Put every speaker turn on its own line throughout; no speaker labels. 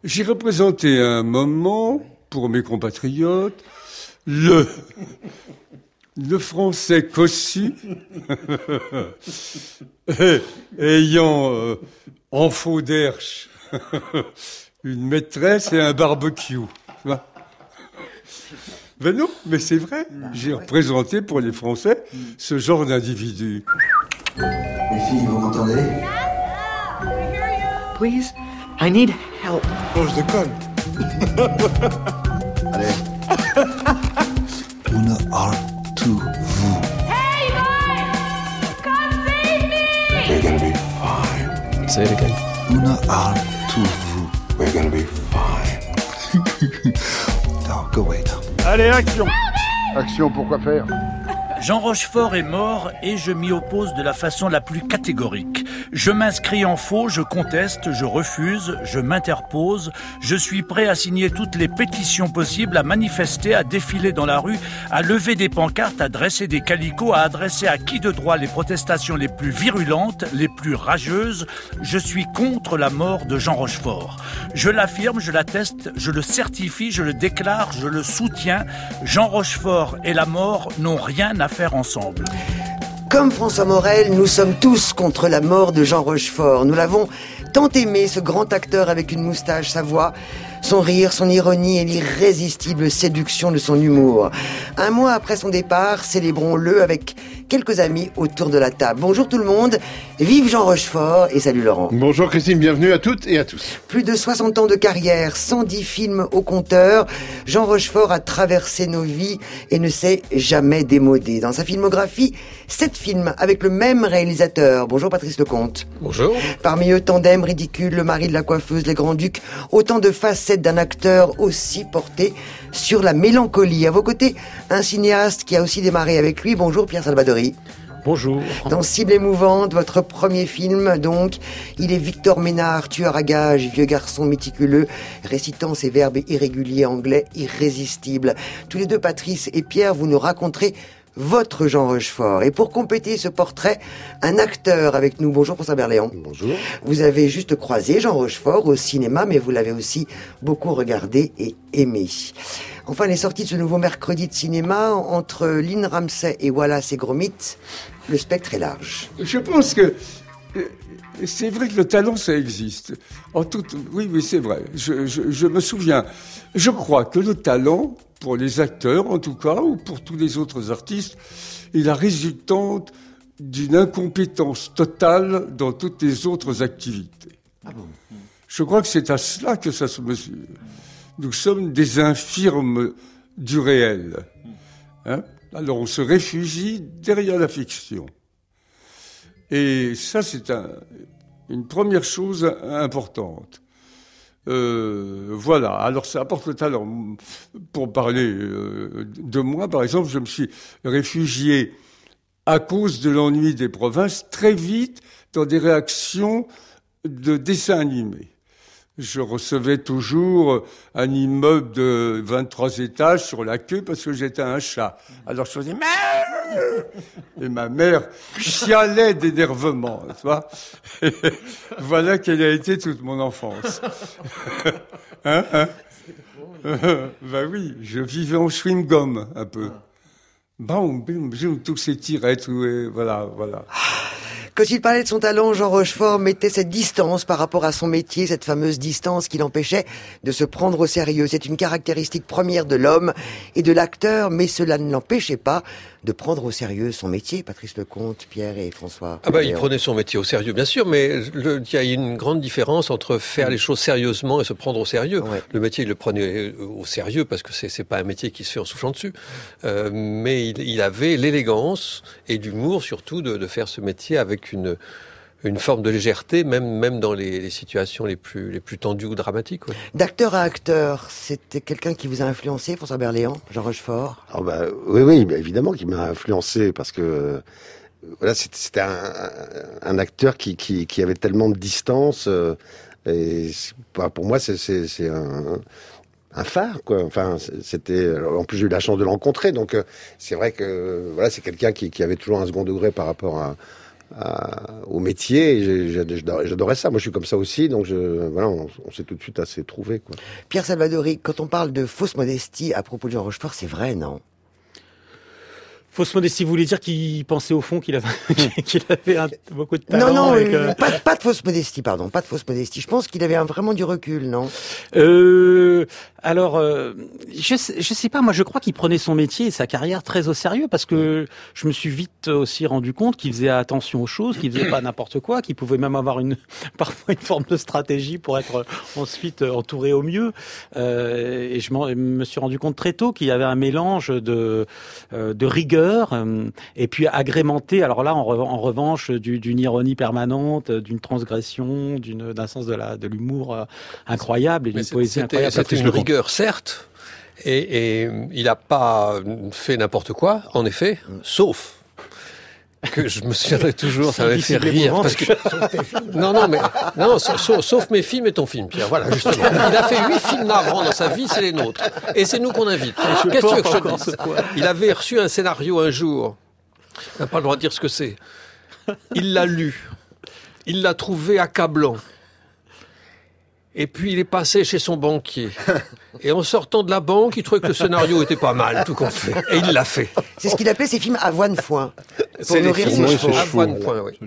J'ai représenté un moment, pour mes compatriotes, le français cossu, ayant en faux d'herche une maîtresse et un barbecue. Tu vois ? Ben non, mais c'est vrai. J'ai représenté pour les Français ce genre d'individu.
Les filles, vous m'entendez?
Please, I need help.
Oh, je déconne.
Allez.
Una are to vous.
Hey guys! Come save me!
We're gonna be fine.
Say it again. Una are to vous.
We're gonna be fine.
Non, go away now.
Allez, action! Action, pourquoi faire?
Jean Rochefort est mort et je m'y oppose de la façon la plus catégorique. Je m'inscris en faux, je conteste, je refuse, je m'interpose. Je suis prêt à signer toutes les pétitions possibles, à manifester, à défiler dans la rue, à lever des pancartes, à dresser des calicots, à adresser à qui de droit les protestations les plus virulentes, les plus rageuses. Je suis contre la mort de Jean Rochefort. Je l'affirme, je l'atteste, je le certifie, je le déclare, je le soutiens. Jean Rochefort et la mort n'ont rien à faire ensemble.
Comme François Morel, nous sommes tous contre la mort de Jean Rochefort. Nous l'avons tant aimé, ce grand acteur avec une moustache, sa voix, son rire, son ironie et l'irrésistible séduction de son humour. Un mois après son départ, célébrons-le avec quelques amis autour de la table. Bonjour tout le monde, vive Jean Rochefort et salut Laurent.
Bonjour Christine, bienvenue à toutes et à tous.
Plus de 60 ans de carrière, 110 films au compteur, Jean Rochefort a traversé nos vies et ne s'est jamais démodé. Dans sa filmographie, 7 films avec le même réalisateur. Bonjour Patrice Lecomte.
Bonjour.
Parmi eux, Tandem, Ridicule, Le mari de la coiffeuse, Les Grands-Ducs, autant de facettes d'un acteur aussi porté sur la mélancolie. À vos côtés, un cinéaste qui a aussi démarré avec lui. Bonjour Pierre Salvadori.
Bonjour.
Dans Cible émouvante, votre premier film, donc, il est Victor Ménard, tueur à gages, vieux garçon méticuleux, récitant ses verbes irréguliers anglais irrésistibles. Tous les deux, Patrice et Pierre, vous nous raconterez votre Jean Rochefort. Et pour compléter ce portrait, un acteur avec nous. Bonjour François Berléand.
Bonjour.
Vous avez juste croisé Jean Rochefort au cinéma, mais vous l'avez aussi beaucoup regardé et aimé. Enfin, les sorties de ce nouveau mercredi de cinéma, entre Lynn Ramsay et Wallace et Gromit, le spectre est large.
Je pense que c'est vrai que le talent, ça existe. Oui, c'est vrai. Je me souviens. Je crois que le talent, pour les acteurs en tout cas, ou pour tous les autres artistes, est la résultante d'une incompétence totale dans toutes les autres activités.
Ah bon ?
Je crois que c'est à cela que ça se mesure. Nous sommes des infirmes du réel. Hein ? Alors on se réfugie derrière la fiction. Et ça, c'est une première chose importante. Voilà, alors ça apporte le talent. Pour parler de moi, par exemple, je me suis réfugié à cause de l'ennui des provinces très vite dans des réactions de dessins animés. Je recevais toujours un immeuble de 23 étages sur la queue parce que j'étais un chat. Alors je faisais merde et ma mère chialait d'énervement, tu vois. Et voilà quelle a été toute mon enfance. Hein? Ben oui, je vivais en chewing-gum un peu. Bam, bim, bim, tous ces tirettes, voilà.
Quand il parlait de son talent, Jean Rochefort mettait cette distance par rapport à son métier, cette fameuse distance qui l'empêchait de se prendre au sérieux. C'est une caractéristique première de l'homme et de l'acteur, mais cela ne l'empêchait pas de prendre au sérieux son métier. Patrice Lecomte, Pierre et François.
Il prenait son métier au sérieux, bien sûr, mais il y a une grande différence entre faire les choses sérieusement et se prendre au sérieux. Ouais. Le métier, il le prenait au sérieux parce que c'est pas un métier qui se fait en soufflant dessus. Mais il avait l'élégance et l'humour surtout de faire ce métier avec une forme de légèreté, même dans les situations les plus tendues ou dramatiques. Ouais.
D'acteur à acteur, c'était quelqu'un qui vous a influencé, François Berléand, Jean Rochefort?
Oui, évidemment qu'il m'a influencé, parce que voilà, c'était un acteur qui avait tellement de distance, et pour moi c'est un phare, quoi. Enfin, c'était. En plus, j'ai eu la chance de le rencontrer, donc c'est vrai que voilà, c'est quelqu'un qui avait toujours un second degré par rapport au métier. Et j'adorais ça. Moi, je suis comme ça aussi, donc voilà, on s'est tout de suite assez trouvés, quoi.
Pierre Salvadori, quand on parle de fausse modestie à propos de Jean Rochefort, c'est vrai, non?
Fausse modestie, vous voulez dire qu'il pensait au fond qu'il avait beaucoup de talent?
Non,
avec,
pas de fausse modestie, pardon, pas de fausse modestie. Je pense qu'il avait vraiment du recul, non?
Alors, je sais pas, moi je crois qu'il prenait son métier et sa carrière très au sérieux, parce que je me suis vite aussi rendu compte qu'il faisait attention aux choses, qu'il faisait pas n'importe quoi, qu'il pouvait même avoir parfois une forme de stratégie pour être ensuite entouré au mieux. Et je me suis rendu compte très tôt qu'il y avait un mélange de rigueur, et puis agrémenté, alors là en revanche, d'une ironie permanente, d'une transgression, d'un sens de l'humour incroyable et d'une poésie incroyable.
C'était une rigueur, certes, et il n'a pas fait n'importe quoi, en effet, sauf que je me souviendrai toujours, ça m'avait fait rire. Parce que... sauf mes films et ton film, Pierre. Voilà, justement. Il a fait 8 films navrants dans sa vie, c'est les nôtres. Et c'est nous qu'on invite. Qu'est-ce que tu veux que je te dise ? Il avait reçu un scénario un jour. On n'a pas le droit de dire ce que c'est. Il l'a lu. Il l'a trouvé accablant. Et puis il est passé chez son banquier. Et en sortant de la banque, il trouvait que le scénario était pas mal, tout compte fait. Et il l'a fait.
C'est ce qu'il appelait ses films avoine-foin.
C'est nourrir ses chevaux. Avoine-foin, oui.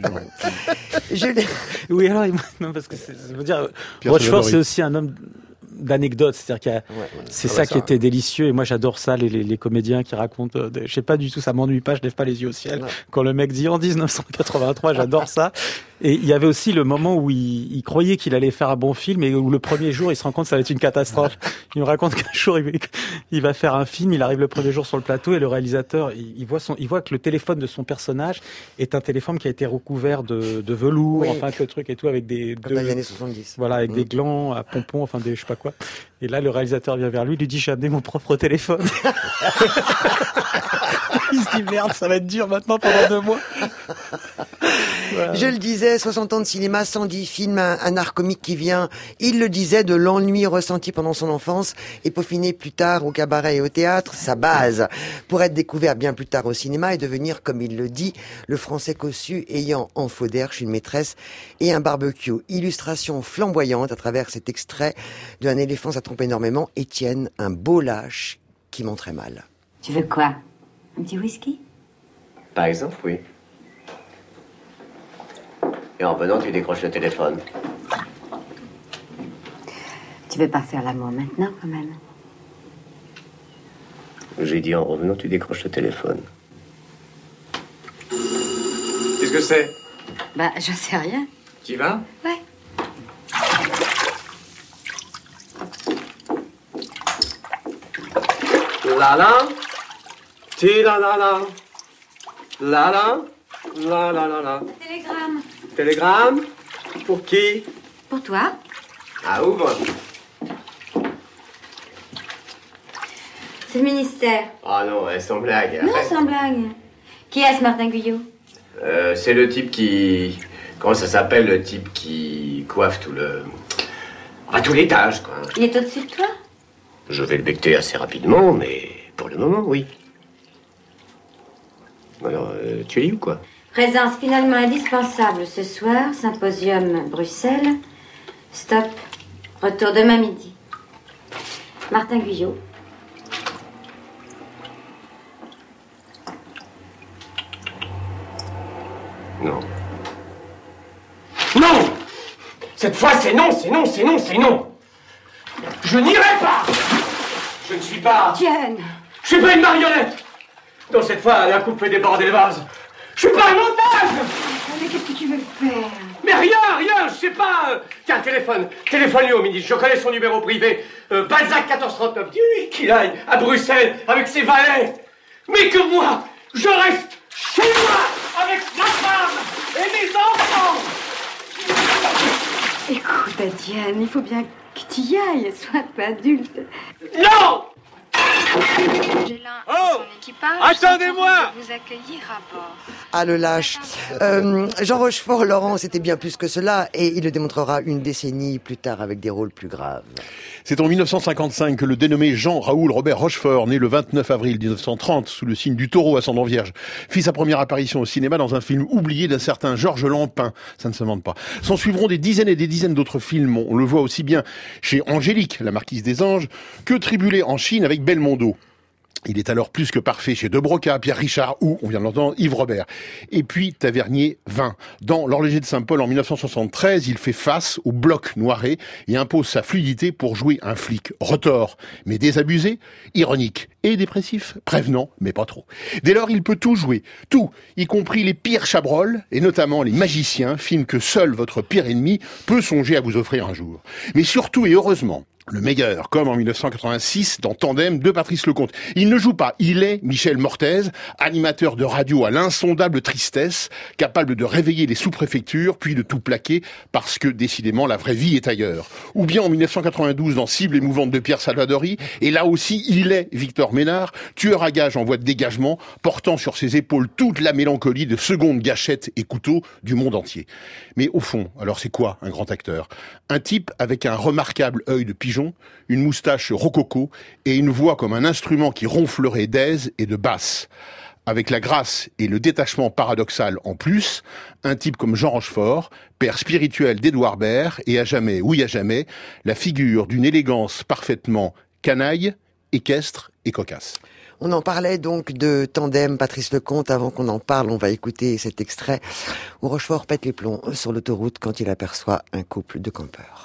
Oui, alors, non, parce que ça veut dire, Rochefort, c'est aussi un homme d'anecdotes, c'est-à-dire c'est ça qui était délicieux, et moi j'adore ça, les comédiens qui racontent, je sais pas du tout, ça m'ennuie pas, je lève pas les yeux au ciel quand le mec dit en 1983, j'adore ça. Et il y avait aussi le moment où il croyait qu'il allait faire un bon film, et où le premier jour il se rend compte que ça va être une catastrophe. Il me raconte qu'un jour il va faire un film, il arrive le premier jour sur le plateau, et le réalisateur il voit que le téléphone de son personnage est un téléphone qui a été recouvert de velours, enfin que le truc et tout, avec
comme dans les années 70.
Voilà, avec des glands à pompons, enfin des je sais pas quoi. Et là, le réalisateur vient vers lui, lui dit, j'ai amené mon propre téléphone. Il se dit, merde, ça va être dur maintenant pendant 2 mois. Voilà.
Je le disais, 60 ans de cinéma, 110 films, un art comique qui vient, il le disait, de l'ennui ressenti pendant son enfance et peaufiné plus tard au cabaret et au théâtre, sa base, pour être découvert bien plus tard au cinéma et devenir, comme il le dit, le français cossu ayant en faux d'herche une maîtresse et un barbecue. Illustration flamboyante à travers cet extrait de Un éléphant ça trompe énormément, Étienne, un beau lâche qui ment très mal.
Tu veux quoi? Un petit whisky?
Par exemple, oui. Et en venant, tu décroches le téléphone.
Tu veux pas faire l'amour maintenant, quand même?
J'ai dit en revenant, tu décroches le téléphone. Qu'est-ce que c'est?
Bah, je sais rien.
Tu y vas?
Ouais.
La la, ti la la la, la la, la la la la.
Télégramme.
Télégramme? Pour qui?
Pour toi.
Ah, ouvre.
C'est le ministère.
Ah non, sans blague.
Non, sans blague. Qui est ce Martin Guyot?
C'est le type qui... Comment ça s'appelle, le type qui coiffe tout le... Enfin, tout l'étage, quoi.
Il est au-dessus de toi?
Je vais le becter assez rapidement, mais pour le moment, oui. Alors, tu lis ou quoi?
Présence finalement indispensable ce soir, symposium Bruxelles. Stop. Retour demain midi. Martin Guyot.
Non. Non! Cette fois, c'est non, c'est non, c'est non, c'est non! Je n'irai pas! Je ne suis pas...
Tienne!
Je suis pas une marionnette! Donc cette fois, la coupe fait déborder le vase. Je suis pas un montage!
Mais qu'est-ce que tu veux faire?
Mais rien, je sais pas... Tiens, téléphone-lui au ministre, je connais son numéro privé. Balzac 1439, dis-lui qu'il aille à Bruxelles avec ses valets. Mais que moi, je reste chez moi avec ma femme et mes enfants!
Écoute, Étienne, il faut bien que tu y ailles, sois un peu adulte.
Non!
Oh, attendez-moi!
Vous accueillir à bord.
Ah, le lâche. Jean Rochefort, Laurent, c'était bien plus que cela, et il le démontrera une décennie plus tard avec des rôles plus graves.
C'est en 1955 que le dénommé Jean-Raoul Robert Rochefort, né le 29 avril 1930 sous le signe du taureau ascendant vierge, fit sa première apparition au cinéma dans un film oublié d'un certain Georges Lampin. Ça ne se demande pas. S'en suivront des dizaines et des dizaines d'autres films. On le voit aussi bien chez Angélique, la marquise des anges, que Tribulé en Chine avec Belmondo. Il est alors plus que parfait chez De Broca, Pierre Richard ou, on vient de l'entendre, Yves Robert. Et puis Tavernier 20. Dans L'Horloger de Saint-Paul en 1973, il fait face au bloc noiret et impose sa fluidité pour jouer un flic retors, mais désabusé, ironique et dépressif, prévenant, mais pas trop. Dès lors, il peut tout jouer, tout, y compris les pires chabrolles, et notamment Les Magiciens, film que seul votre pire ennemi peut songer à vous offrir un jour. Mais surtout et heureusement, le meilleur, comme en 1986 dans Tandem de Patrice Lecomte. Il ne joue pas, il est Michel Mortez, animateur de radio à l'insondable tristesse, capable de réveiller les sous-préfectures, puis de tout plaquer, parce que décidément la vraie vie est ailleurs. Ou bien en 1992 dans Cible émouvante de Pierre Salvadori, et là aussi il est Victor Ménard, tueur à gages en voie de dégagement, portant sur ses épaules toute la mélancolie de secondes gâchettes et couteaux du monde entier. Mais au fond, alors c'est quoi un grand acteur? Un type avec un remarquable œil de pigeon, une moustache rococo et une voix comme un instrument qui ronflerait d'aise et de basse. Avec la grâce et le détachement paradoxal en plus, un type comme Jean Rochefort, père spirituel d'Édouard Baird et à jamais, oui à jamais, la figure d'une élégance parfaitement canaille, équestre et cocasse.
On en parlait donc de Tandem, Patrice Lecomte. Avant qu'on en parle, on va écouter cet extrait où Rochefort pète les plombs sur l'autoroute quand il aperçoit un couple de campeurs.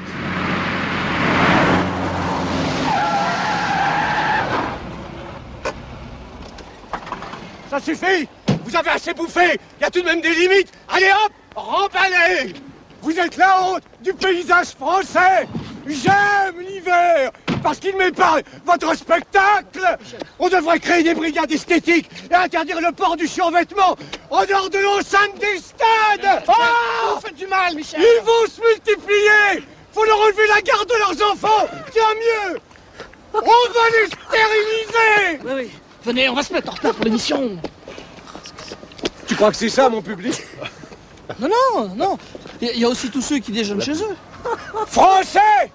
Ça suffit! Vous avez assez bouffé! Il y a tout de même des limites! Allez hop! Remballez! Vous êtes la honte du paysage français! J'aime l'hiver! Parce qu'il m'épargne votre spectacle! On devrait créer des brigades esthétiques et interdire le port du survêtement en dehors de l'enceinte des stades! Oh!
Vous faites du mal, Michel!
Ils vont se multiplier! Faut leur enlever la garde de leurs enfants! Tiens mieux! On va les stériliser!
Oui, oui. Venez, on va se mettre en retard pour l'émission.
Tu crois que c'est ça, mon public?
Non, non, non. Il y a aussi tous ceux qui déjeunent chez eux.
Français!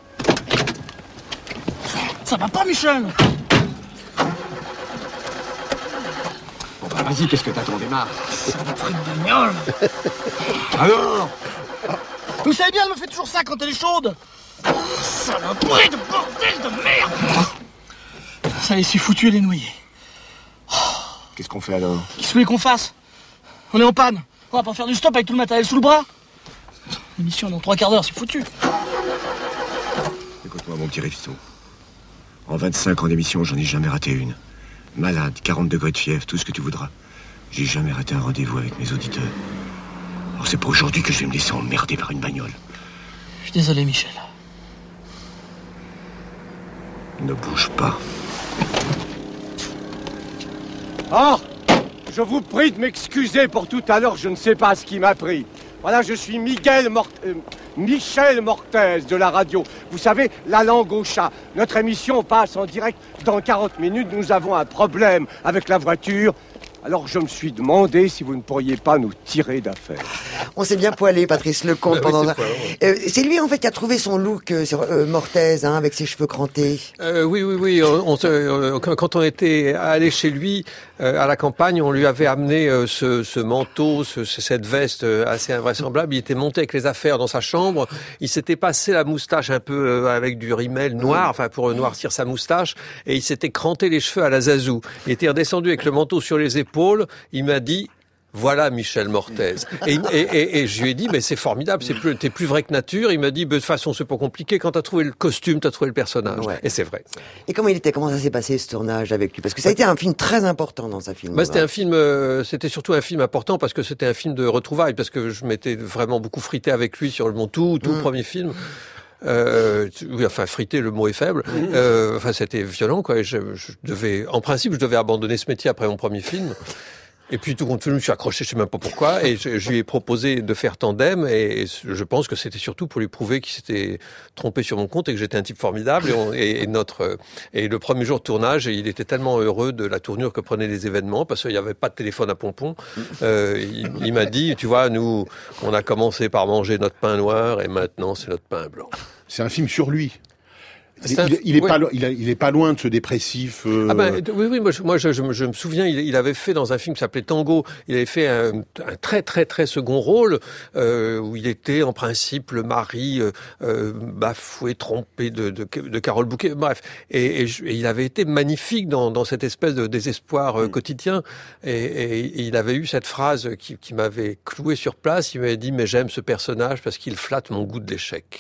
Ça va pas, Michel?
Bon, bah, vas-y, qu'est-ce que t'attends, démarre?
Saloperie de bagnole.
Alors?
Vous savez bien, elle me fait toujours ça quand elle est chaude. Saloperie de bordel de merde. Ça y est, c'est foutu, elle est noyée.
Qu'est-ce qu'on fait alors?
Qu'est-ce que vous voulez qu'on fasse? On est en panne. On va pas faire du stop avec tout le matériel sous le bras. L'émission dans 3 quarts d'heure, c'est foutu.
Écoute-moi, mon petit Risto. En 25 ans d'émission, j'en ai jamais raté une. Malade, 40 degrés de fièvre, tout ce que tu voudras. J'ai jamais raté un rendez-vous avec mes auditeurs. Alors c'est pas aujourd'hui que je vais me laisser emmerder par une bagnole.
Je suis désolé, Michel.
Ne bouge pas. Oh! Je vous prie de m'excuser pour tout à l'heure, je ne sais pas ce qui m'a pris. Voilà, je suis Michel Mortez de la radio. Vous savez, la langue au chat. Notre émission passe en direct dans 40 minutes. Nous avons un problème avec la voiture. Alors je me suis demandé si vous ne pourriez pas nous tirer d'affaire.
On s'est bien poilé, Patrice Lecomte, pendant ça. C'est lui, en fait, qui a trouvé son look, Mortez, hein, avec ses cheveux crantés.
Oui. Quand on était allé chez lui, à la campagne, on lui avait amené ce manteau, cette veste assez invraisemblable. Il était monté avec les affaires dans sa chambre. Il s'était passé la moustache un peu avec du rimel noir, enfin pour noircir sa moustache, et il s'était cranté les cheveux à la Zazou. Il était redescendu avec le manteau sur les épaules. Il m'a dit: voilà Michel Mortez. Et je lui ai dit, mais c'est formidable, t'es plus vrai que nature. Il m'a dit, de toute façon, c'est pas compliqué. Quand t'as trouvé le costume, t'as trouvé le personnage. Ouais. Et c'est vrai.
Et comment ça s'est passé ce tournage avec lui? Parce que ça a été un film très important dans sa film.
C'était surtout un film important parce que c'était un film de retrouvailles, parce que je m'étais vraiment beaucoup frité avec lui sur mon tout premier film. Friter, le mot est faible. C'était violent, quoi. En principe, je devais abandonner ce métier après mon premier film. Et puis tout compte fait, je me suis accroché, je sais même pas pourquoi, et je lui ai proposé de faire tandem, et je pense que c'était surtout pour lui prouver qu'il s'était trompé sur mon compte et que j'étais un type formidable. Et le premier jour de tournage, il était tellement heureux de la tournure que prenaient les événements, parce qu'il n'y avait pas de téléphone à pompon. Il m'a dit, tu vois, nous, on a commencé par manger notre pain noir, et maintenant c'est notre pain blanc.
C'est un film sur lui. Il est pas loin de ce dépressif.
Oui, moi je me souviens, il avait fait dans un film qui s'appelait Tango, il avait fait un très très très second rôle où il était en principe le mari bafoué, trompé de Carole Bouquet, bref. Et il avait été magnifique dans cette espèce de désespoir quotidien. Et il avait eu cette phrase qui m'avait cloué sur place. Il m'avait dit, mais j'aime ce personnage parce qu'il flatte mon goût de l'échec.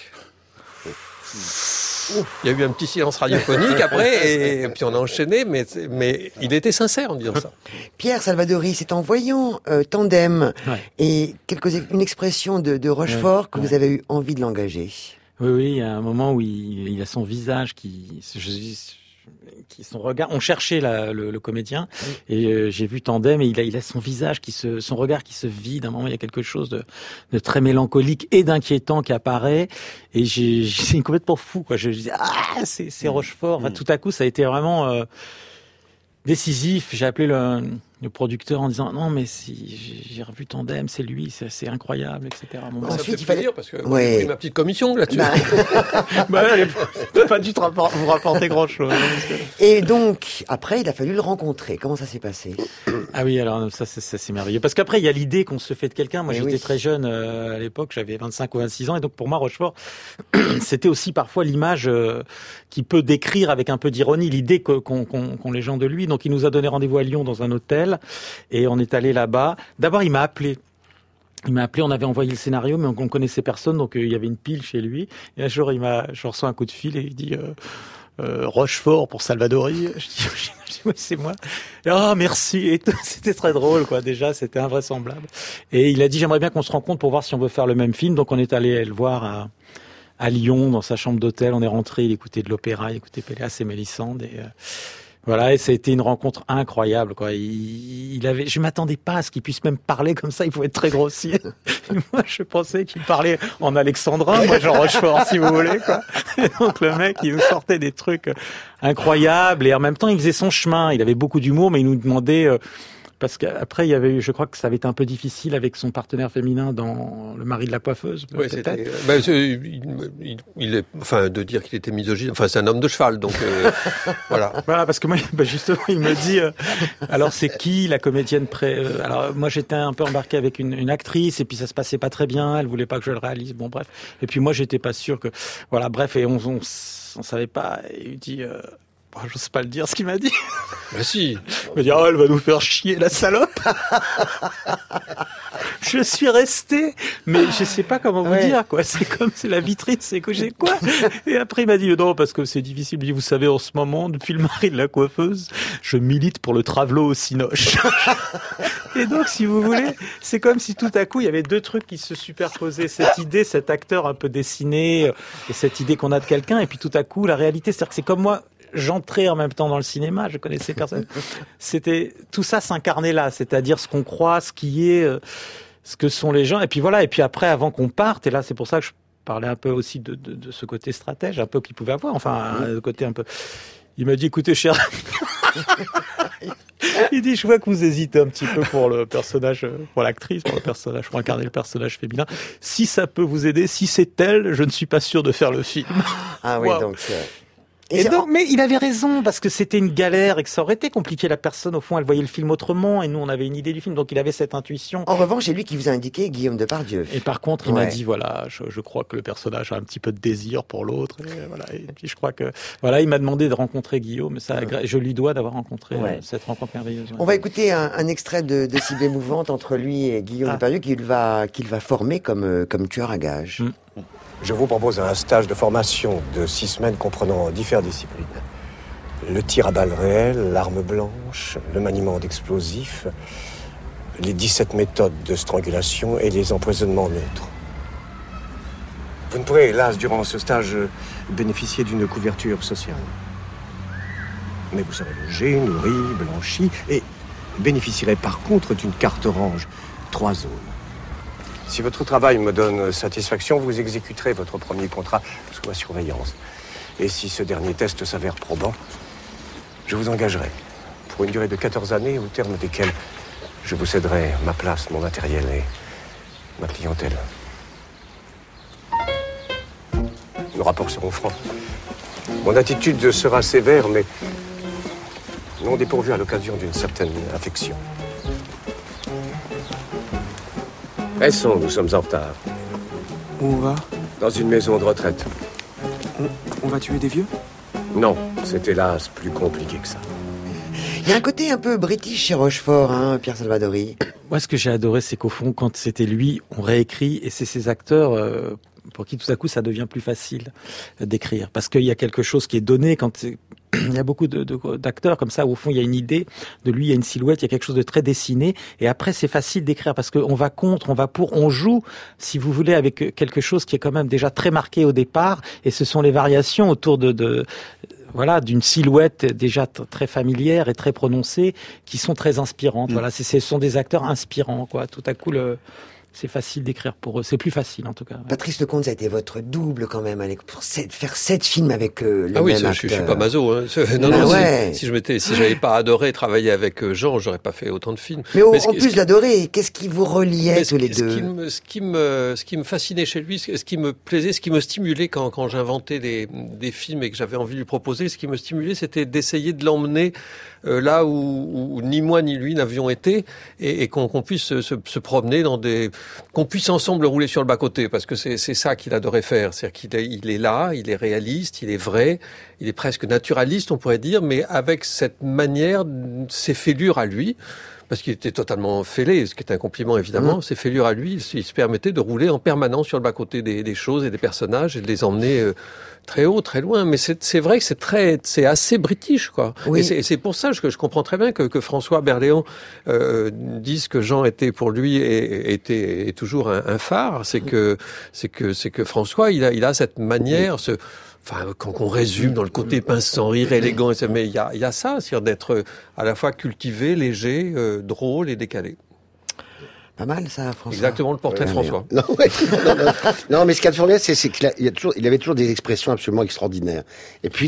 Il y a eu un petit silence radiophonique après, et puis on a enchaîné, mais il était sincère en disant ça.
Pierre Salvadori, c'est en voyant Tandem et une expression de Rochefort que vous avez eu envie de l'engager.
Oui, il y a un moment où il a son visage qui son regard, on cherchait le comédien et j'ai vu Tandem et il a son visage son regard qui se vide. À un moment, il y a quelque chose de très mélancolique et d'inquiétant qui apparaît et j'ai complètement fou, quoi. Je dis c'est Rochefort. Enfin, tout à coup, ça a été vraiment décisif. J'ai appelé le producteur en disant non mais si j'ai revu Tandem, c'est lui, c'est incroyable, etc.
Ensuite, il fallait dire parce que j'ai pris ma petite commission là-dessus.
Pas dû vous rapporter grand-chose.
Et donc après, il a fallu le rencontrer. Comment ça s'est passé?
Ah oui, alors ça c'est merveilleux parce qu'après il y a l'idée qu'on se fait de quelqu'un. Moi j'étais très jeune à l'époque, j'avais 25 ou 26 ans et donc pour moi Rochefort c'était aussi parfois l'image qui peut décrire avec un peu d'ironie l'idée qu'ont les gens de lui. Donc il nous a donné rendez-vous à Lyon dans un hôtel. Et on est allé là-bas. D'abord, il m'a appelé, on avait envoyé le scénario, mais on connaissait personne, donc il y avait une pile chez lui. Et un jour, je reçois un coup de fil et il dit Rochefort pour Salvadori. Je dis oui, c'est moi. Ah, merci. Et c'était très drôle, quoi. Déjà, c'était invraisemblable. Et il a dit j'aimerais bien qu'on se rencontre pour voir si on veut faire le même film. Donc on est allé le voir à Lyon, dans sa chambre d'hôtel. On est rentré, il écoutait de l'opéra, il écoutait Péléas et Mélisande. Voilà, et ça a été une rencontre incroyable, quoi. Je m'attendais pas à ce qu'il puisse même parler comme ça, il pouvait être très grossier. Moi, je pensais qu'il parlait en alexandrin, moi, Jean Rochefort, si vous voulez, quoi. Et donc, le mec, il nous sortait des trucs incroyables, et en même temps, il faisait son chemin. Il avait beaucoup d'humour, mais il nous demandait, parce qu'après, je crois que ça avait été un peu difficile avec son partenaire féminin dans Le mari de la coiffeuse.
Oui, c'était. De dire qu'il était misogyne. Enfin, c'est un homme de cheval, donc voilà.
Voilà, parce que moi, justement, il me dit. Alors, c'est qui la comédienne Alors, moi, j'étais un peu embarqué avec une actrice, et puis ça se passait pas très bien. Elle voulait pas que je le réalise. Bon, bref. Et puis moi, j'étais pas sûr que. Voilà, bref, et on savait pas. Et il dit. Je sais pas le dire ce qu'il m'a dit.
Bah si.
Il m'a dit elle va nous faire chier la salope. Je suis resté, mais je sais pas comment vous dire, quoi. C'est la vitrine, c'est que j'ai quoi. Et après il m'a dit non parce que c'est difficile. Il dit vous savez en ce moment depuis le mari de la coiffeuse, je milite pour le travelot au cinoche. Et donc si vous voulez, c'est comme si tout à coup il y avait deux trucs qui se superposaient, cette idée, cet acteur un peu dessiné et cette idée qu'on a de quelqu'un et puis tout à coup la réalité, c'est-à-dire que c'est comme moi. J'entrais en même temps dans le cinéma, je connaissais personne. Tout ça s'incarnait là, c'est-à-dire ce qu'on croit, ce qui est, ce que sont les gens. Et puis voilà, et puis après, avant qu'on parte, et là c'est pour ça que je parlais un peu aussi de ce côté stratège, un peu qu'il pouvait avoir, enfin, le côté un peu... Il m'a dit, écoutez, cher... Il dit, je vois que vous hésitez un petit peu pour le personnage, pour l'actrice, pour incarner le personnage féminin. Si ça peut vous aider, si c'est elle, je ne suis pas sûr de faire le film.
Ah oui, donc...
Mais il avait raison, parce que c'était une galère et que ça aurait été compliqué. La personne, au fond, elle voyait le film autrement et nous, on avait une idée du film. Donc, il avait cette intuition.
En revanche, c'est lui qui vous a indiqué Guillaume Depardieu.
Et par contre, il m'a dit, voilà, je crois que le personnage a un petit peu de désir pour l'autre. Et, voilà. Et puis, je crois que, voilà, il m'a demandé de rencontrer Guillaume. Ça, je lui dois d'avoir rencontré cette rencontre merveilleuse.
On va écouter un extrait de Cible émouvante entre lui et Guillaume Depardieu qu'il va former comme tueur à gages.
Je vous propose un stage de formation de 6 semaines comprenant différentes disciplines. Le tir à balles réelles, l'arme blanche, le maniement d'explosifs, les 17 méthodes de strangulation et les empoisonnements neutres. Vous ne pourrez, hélas, durant ce stage, bénéficier d'une couverture sociale. Mais vous serez logé, nourri, blanchi et bénéficierait par contre d'une carte orange, 3 zones. Si votre travail me donne satisfaction, vous exécuterez votre premier contrat sous ma surveillance. Et si ce dernier test s'avère probant, je vous engagerai pour une durée de 14 années, au terme desquelles je vous céderai ma place, mon matériel et ma clientèle. Nos rapports seront francs. Mon attitude sera sévère, mais non dépourvue à l'occasion d'une certaine affection. Restons, nous sommes en retard.
Où on va?
Dans une maison de retraite.
On va tuer des vieux?
Non, c'est hélas plus compliqué que ça.
Il y a un côté un peu british chez Rochefort, hein, Pierre Salvadori.
Moi, ce que j'ai adoré, c'est qu'au fond, quand c'était lui, on réécrit, et c'est ces acteurs pour qui tout à coup ça devient plus facile d'écrire, parce qu'il y a quelque chose qui est donné quand il y a beaucoup d'acteurs comme ça, où au fond il y a une idée de lui, il y a une silhouette, il y a quelque chose de très dessiné, et après c'est facile d'écrire parce qu'on va contre, on va pour, on joue, si vous voulez, avec quelque chose qui est quand même déjà très marqué au départ, et ce sont les variations autour voilà, d'une silhouette déjà très familière et très prononcée, qui sont très inspirantes. Voilà, ce sont des acteurs inspirants, quoi. Tout à coup, c'est facile d'écrire pour eux. C'est plus facile, en tout cas. Ouais.
Patrice Lecomte, ça a été votre double, quand même, pour faire 7 films avec le même acteur.
Je suis pas maso, hein. Si j'avais pas adoré travailler avec Jean, j'aurais pas fait autant de films.
Mais en plus d'adorer, qu'est-ce qui vous reliait tous les deux?
Ce qui me fascinait chez lui, ce qui me plaisait, ce qui me stimulait quand j'inventais des films et que j'avais envie de lui proposer, ce qui me stimulait, c'était d'essayer de l'emmener là où ni moi ni lui n'avions été, et qu'on puisse se promener qu'on puisse ensemble rouler sur le bas-côté, parce que c'est ça qu'il adorait faire. C'est-à-dire qu'il est là, il est réaliste, il est vrai, il est presque naturaliste, on pourrait dire, mais avec cette manière, ses fêlures à lui, parce qu'il était totalement fêlé, ce qui est un compliment évidemment, ses fêlures à lui, il se permettait de rouler en permanence sur le bas-côté des choses et des personnages, et de les emmener très haut, très loin. Mais c'est vrai que c'est assez british, quoi. Oui. Et c'est pour ça que je comprends très bien que François Berléand dise que Jean était pour lui est toujours un phare. C'est que François, il a cette manière, quand on résume dans le côté pince sans rire, élégant, mais il y a ça, c'est-à-dire d'être à la fois cultivé, léger, drôle et décalé.
Pas mal, ça, François.
Exactement le portrait de François.
Non, mais ce qu'il y a de formidable, c'est qu'il avait toujours des expressions absolument extraordinaires. Et puis,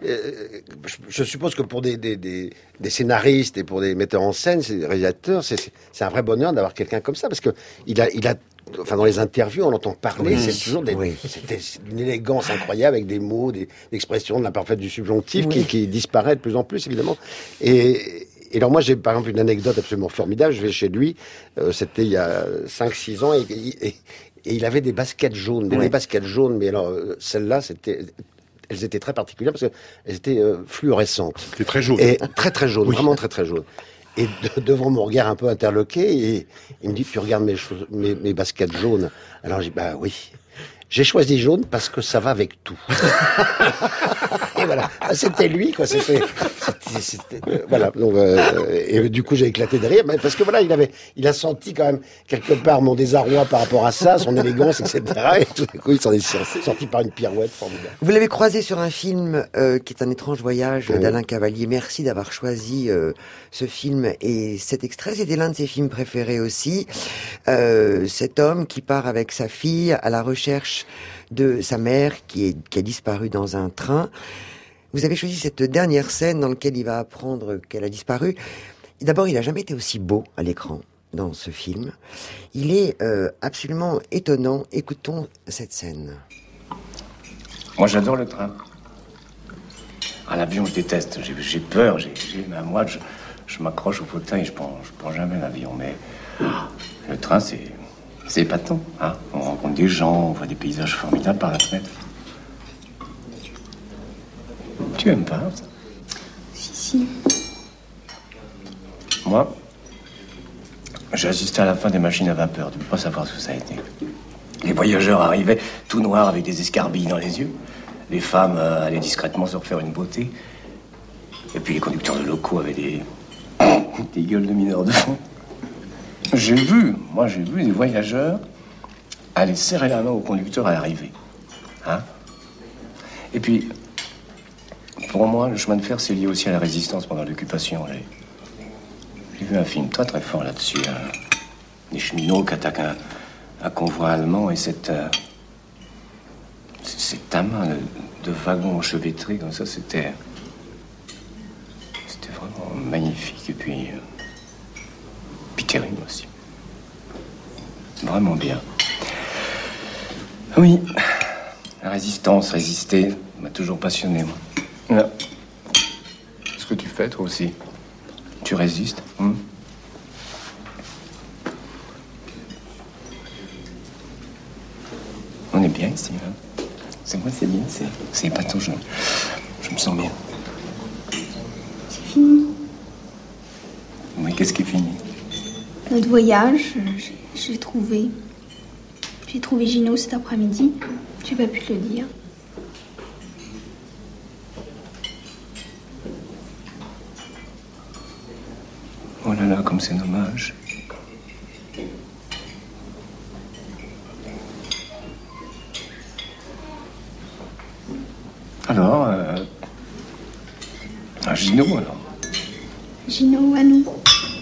je suppose que pour des scénaristes et pour des metteurs en scène, des réalisateurs, c'est un vrai bonheur d'avoir quelqu'un comme ça, parce que enfin, dans les interviews, on l'entend parler, c'est toujours c'était d'une élégance incroyable, avec des mots, des expressions, de l'imparfait du subjonctif qui disparaît de plus en plus, évidemment. Et alors moi, j'ai par exemple une anecdote absolument formidable. Je vais chez lui, c'était il y a 5-6 ans, et il avait des baskets jaunes, des baskets jaunes, mais alors celles-là, elles étaient très particulières parce qu'elles étaient fluorescentes.
C'était très jaune.
Et très très jaune, vraiment très très jaune. Et devant mon regard un peu interloqué, et il me dit, tu regardes mes baskets jaunes. Alors j'ai dit, bah oui. J'ai choisi jaune parce que ça va avec tout. Et voilà, c'était lui, quoi. C'était voilà. Donc, et du coup, j'ai éclaté de rire, parce que voilà, il a senti quand même quelque part mon désarroi par rapport à ça, son élégance, etc. Et tout d'un coup, il s'en est sorti par une pirouette formidable.
Vous l'avez croisé sur un film qui est Un étrange voyage d'Alain Cavalier. Merci d'avoir choisi ce film et cet extrait. C'était l'un de ses films préférés aussi. Cet homme qui part avec sa fille à la recherche de sa mère qui a disparu dans un train. Vous avez choisi cette dernière scène dans laquelle il va apprendre qu'elle a disparu. D'abord, il n'a jamais été aussi beau à l'écran dans ce film. Il est absolument étonnant. Écoutons cette scène.
Moi, j'adore le train. À l'avion, je déteste. J'ai peur. Moi, je m'accroche au fauteuil. Je prends jamais l'avion. Mais le train, c'est épatant, hein. On rencontre des gens, on voit des paysages formidables par la fenêtre. Tu aimes pas ça?
Si.
Moi, j'ai assisté à la fin des machines à vapeur. Tu ne peux pas savoir ce que ça a été. Les voyageurs arrivaient tout noirs avec des escarbilles dans les yeux. Les femmes allaient discrètement se refaire une beauté. Et puis les conducteurs de locaux avaient des gueules de mineurs de fond. J'ai vu des voyageurs aller serrer la main au conducteur à l'arrivée. Hein? Et puis, pour moi, le chemin de fer, c'est lié aussi à la résistance pendant l'occupation. J'ai vu un film très très fort là-dessus. Des cheminots qui attaquent un convoi allemand et cet amas de wagons enchevêtrés comme ça, c'était vraiment magnifique et puis terrible aussi. Vraiment bien. Oui, la résistance, résister, m'a toujours passionné, moi. Là. Ce que tu fais, toi aussi. Tu résistes. On est bien ici, là. C'est moi, c'est bien, c'est épatant, je me sens bien.
C'est fini.
Mais qu'est-ce qui est fini?
Notre voyage, j'ai trouvé Gino cet après-midi. J'ai pas pu te le dire.
Oh là là, comme c'est dommage. Alors, Gino, alors.
Gino, à nous.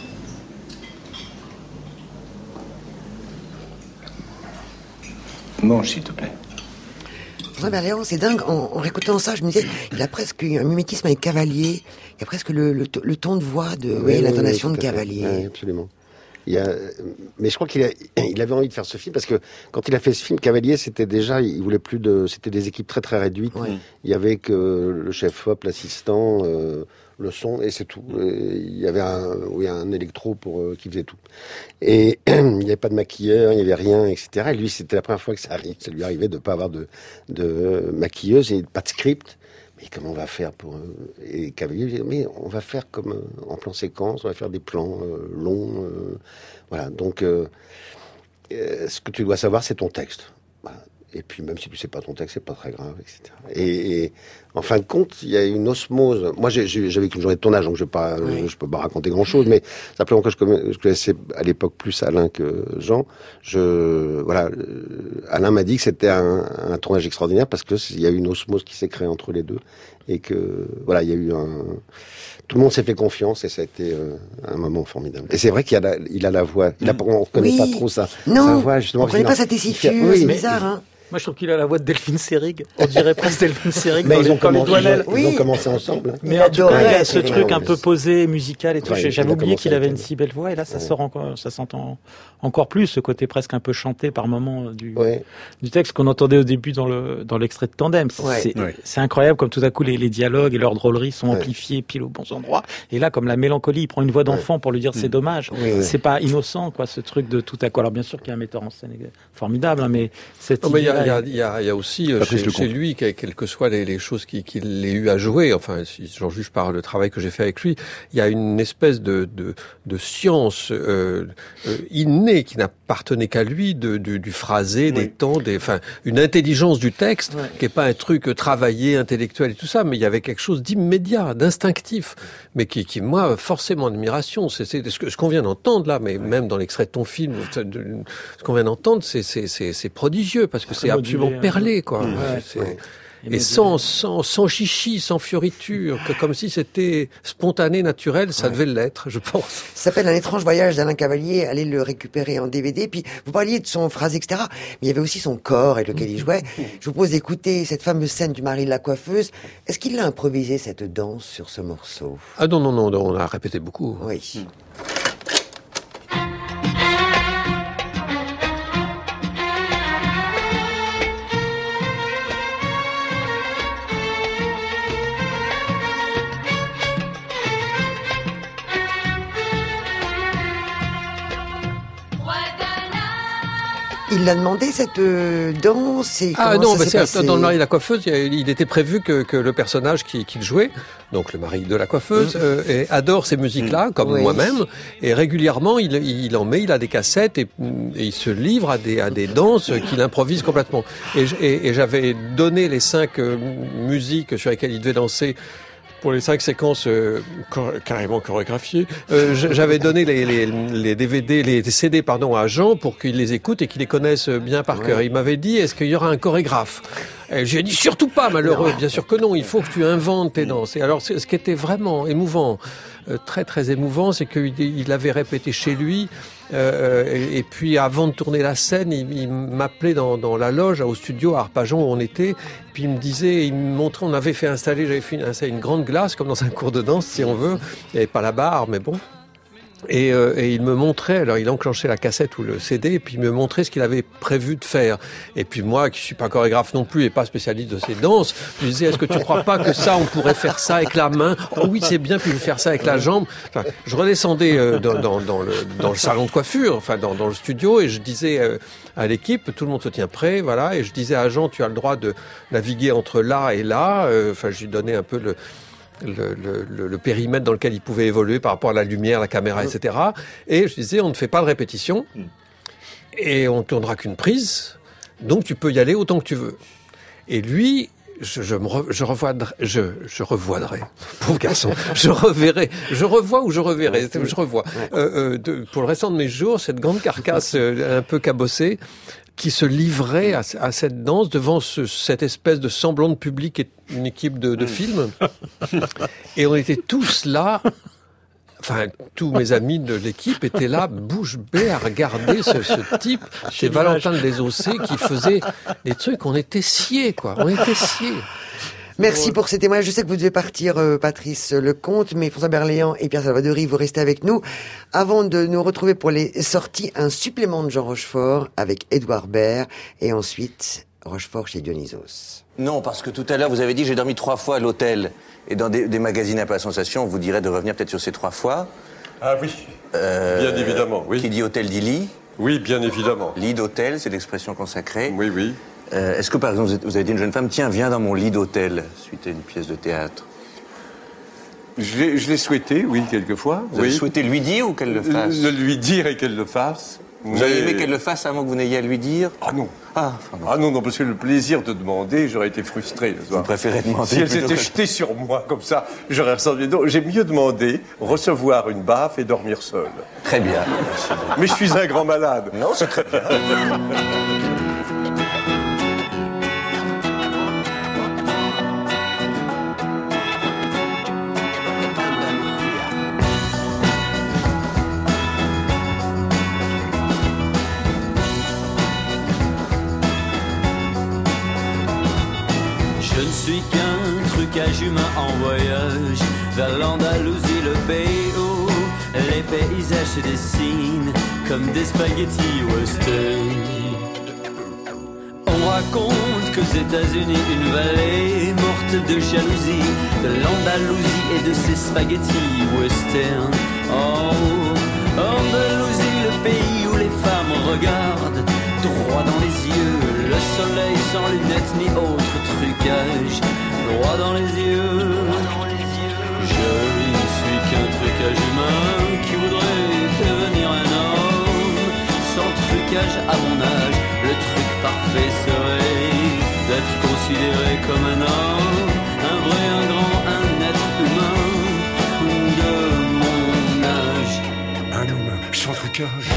Mange, s'il te plaît.
François Berléand, c'est dingue, en réécoutant ça, je me disais, il a presque un mimétisme avec Cavalier, il y a presque le ton de voix, l'intonation de Cavalier.
Oui, absolument. Mais je crois qu'il avait envie de faire ce film parce que quand il a fait ce film, Cavalier, c'était des équipes très très réduites.
Ouais.
Il y avait que le chef-op, l'assistant, le son et c'est tout. Il y avait un électro qui faisait tout. Et il n'y avait pas de maquilleur, il n'y avait rien, etc. Et lui, c'était la première fois que ça lui arrivait de ne pas avoir de maquilleuse et pas de script. Mais comment on va faire Et Cavalier, mais on va faire comme en plan séquence, on va faire des plans longs. Voilà. Donc, ce que tu dois savoir, c'est ton texte. Voilà. Et puis, même si tu sais pas ton texte, c'est pas très grave, etc. Et en fin de compte, il y a une osmose. Moi, j'avais qu'une journée de tournage, donc je peux pas raconter grand-chose, mais simplement que je connaissais à l'époque plus Alain que Jean. Alain m'a dit que c'était un tournage extraordinaire parce que il y a eu une osmose qui s'est créée entre les deux et que il y a eu tout le monde s'est fait confiance et ça a été un moment formidable. Et c'est vrai qu'il a la voix. On connaît pas trop ça.
Non,
sa voix, justement.
On connaît pas sa tessiture. C'est bizarre, hein.
Moi, je trouve qu'il a la voix de Delphine Seyrig. On dirait presque Delphine Seyrig
mais
ils ont
commencé ensemble.
Mais en tout cas, il y a ce truc un peu posé, musical et tout.
Ouais,
J'avais oublié qu'il avait une si belle voix et là, ça s'entend encore plus, ce côté presque un peu chanté par moment du texte qu'on entendait au début dans l'extrait de Tandem. C'est incroyable comme tout à coup les dialogues et leurs drôleries sont amplifiés pile aux bons endroits. Et là, comme la mélancolie, il prend une voix d'enfant pour lui dire c'est dommage. C'est pas innocent, quoi, ce truc de tout à coup. Alors bien sûr qu'il y a un metteur en scène formidable, hein, mais cette idée
il y a aussi chez lui, quelles que soient les choses qu'il ait eu à jouer, enfin, si j'en juge par le travail que j'ai fait avec lui, il y a une espèce de science innée qui n'appartenait qu'à lui, du phrasé, des temps, une intelligence du texte, qui est pas un truc travaillé, intellectuel et tout ça, mais il y avait quelque chose d'immédiat, d'instinctif, mais qui moi, forcément admiration. C'est ce qu'on vient d'entendre là, mais même dans l'extrait de ton film, ce qu'on vient d'entendre, c'est prodigieux, parce que c'est absolument perlé, quoi. Et sans chichi, sans fioriture, comme si c'était spontané, naturel, ça devait l'être, je pense.
Ça s'appelle Un étrange voyage d'Alain Cavalier, allez le récupérer en DVD. Puis vous parliez de son phrase, etc. Mais il y avait aussi son corps avec lequel il jouait. Je vous propose d'écouter cette fameuse scène du mari de la coiffeuse. Est-ce qu'il a improvisé cette danse sur ce morceau?
Ah non, on a répété beaucoup.
Oui. Il l'a demandé, cette danse, et
non, dans Le mari de la coiffeuse, il était prévu que le personnage qu'il jouait, donc le mari de la coiffeuse, adore ces musiques-là, comme moi-même, et régulièrement, il en met, il a des cassettes, et il se livre à des danses qu'il improvise complètement. Et j'avais donné les 5 musiques sur lesquelles il devait danser Pour les 5 séquences carrément chorégraphiées, j'avais donné les DVD, les CD à Jean pour qu'il les écoute et qu'il les connaisse bien par cœur. Il m'avait dit, est-ce qu'il y aura un chorégraphe? Et j'ai dit, surtout pas, malheureux. Bien sûr que non, il faut que tu inventes tes danses. Et alors, ce qui était vraiment émouvant, très très émouvant, c'est qu'il avait répété chez lui, et puis avant de tourner la scène, il m'appelait dans la loge au studio à Arpajon où on était, puis il me montrait, j'avais fait installer une grande glace comme dans un cours de danse si on veut, il n'y avait pas la barre mais bon. Et il me montrait, alors il enclenchait la cassette ou le CD, et puis il me montrait ce qu'il avait prévu de faire. Et puis moi, qui suis pas chorégraphe non plus et pas spécialiste de ces danses, je lui disais, est-ce que tu crois pas que ça, on pourrait faire ça avec la main? Oh oui, c'est bien, puis faire ça avec la jambe. Enfin, je redescendais dans le salon de coiffure, enfin dans le studio, et je disais à l'équipe, tout le monde se tient prêt, voilà, et je disais à Jean, tu as le droit de naviguer entre là et là. Enfin, je lui donnais un peu le périmètre dans lequel il pouvait évoluer par rapport à la lumière, la caméra, etc. Et je disais, on ne fait pas de répétition et on ne tournera qu'une prise, donc tu peux y aller autant que tu veux. Et lui, je revoidrai, pauvre garçon, je reverrai, je revois ou je reverrai, je revois. Pour le restant de mes jours, cette grande carcasse un peu cabossée, qui se livrait à cette danse devant cette espèce de semblant de public et une équipe de films. Et on était tous là, enfin, tous mes amis de l'équipe étaient là, bouche bée, à regarder ce type, chez Valentin de Desossé, qui faisait des trucs, on était sciés, quoi. On était sciés.
Merci pour ces témoignages. Je sais que vous devez partir, Patrice Lecomte, mais François Berléand et Pierre Salvadori, vous restez avec nous. Avant de nous retrouver pour les sorties, un supplément de Jean Rochefort avec Édouard Baird et ensuite Rochefort chez Dionysos.
Non, parce que tout à l'heure, vous avez dit j'ai dormi 3 fois à l'hôtel. Et dans des magazines un peu à sensation, on vous dirait de revenir peut-être sur ces 3 fois.
Ah oui, bien évidemment, oui.
Qui dit hôtel dit lit.
Oui, bien évidemment.
Lit d'hôtel, c'est l'expression consacrée.
Oui, oui.
Est-ce que, par exemple, vous avez dit à une jeune femme, tiens, viens dans mon lit d'hôtel, suite à une pièce de théâtre?
Je l'ai souhaité, oui, quelquefois.
Vous avez souhaité lui dire ou qu'elle le fasse?
Le lui dire et qu'elle le fasse.
Vous avez aimé qu'elle le fasse avant que vous n'ayez à lui dire?
Ah non. Ah non, parce que le plaisir de demander, j'aurais été frustré.
Vous préférez demander?
Si elle s'était jetée sur moi comme ça, j'aurais ressenti. Donc, j'ai mieux demandé recevoir une baffe et dormir seul.
Très bien.
Mais je suis un grand malade.
Non, c'est très bien.
Je ne suis qu'un trucage humain en voyage vers l'Andalousie, le pays où les paysages se dessinent comme des spaghettis western. On raconte qu'aux États-Unis, une vallée morte de jalousie, de l'Andalousie et de ses spaghettis western. Oh, Andalousie, le pays où les femmes regardent droit dans les yeux le soleil sans lunettes ni autre trucage, droit dans les yeux. Je ne suis qu'un trucage humain qui voudrait devenir un homme. Sans trucage à mon âge, le truc parfait serait d'être considéré comme un homme, un vrai, un grand, un être humain de mon âge.
Un humain sans trucage.